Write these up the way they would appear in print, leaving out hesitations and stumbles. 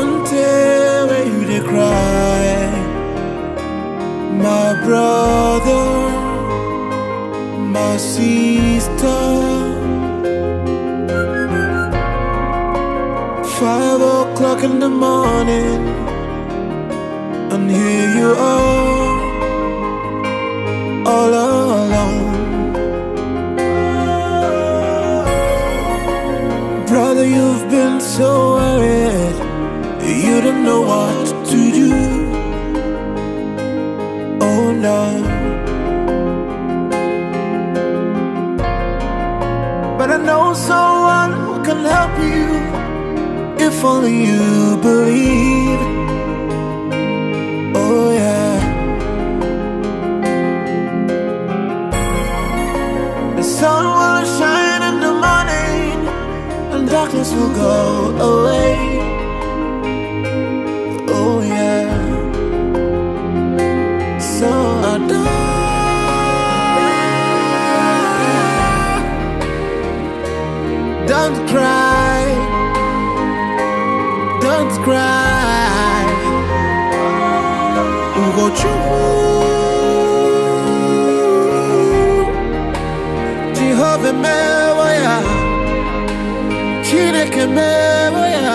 One day when you dey cry, my brother, my sister. 5 o'clock in the morning, and here you are, all alone. Brother, you've been so worried, you don't know what to do. Oh no. But I know someone who can help you, if only you believe. Oh yeah. The sun will shine in the morning, and darkness will go away. Oh yeah. So I don't cry, don't cry. Ugo chufu, Jehovah mewaya, Chineke mewaya.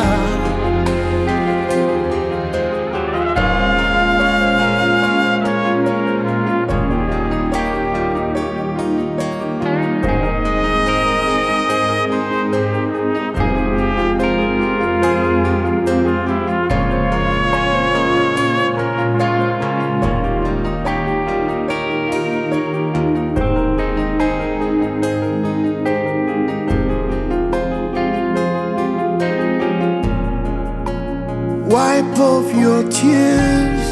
Wipe off your tears,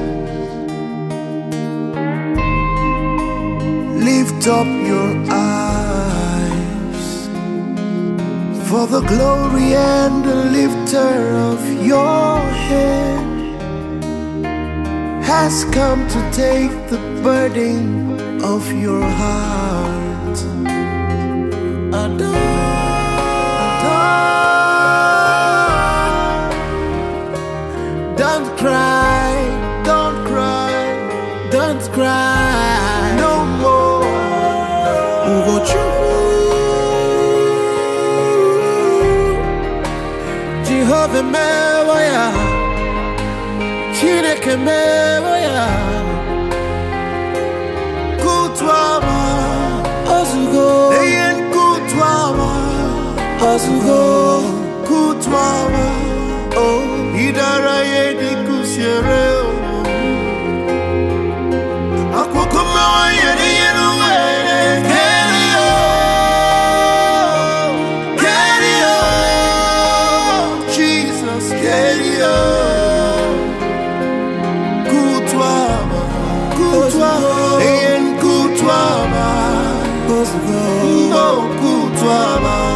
lift up your eyes, for the glory and the lifter of your head has come to take the burden of your heart. Don't cry, don't cry, don't cry no more. Ugo chufu, Jehovah mewaya, Chineke mewaya. Kutwama, osugo, eyen kutwama, osugo, kutwama. Oh, idara yedi kusiere akokoma yedi yenuwe. Carry on, carry on, Jesus, carry on. Kutwama, kutwama, eyen kutwama, no kutwama.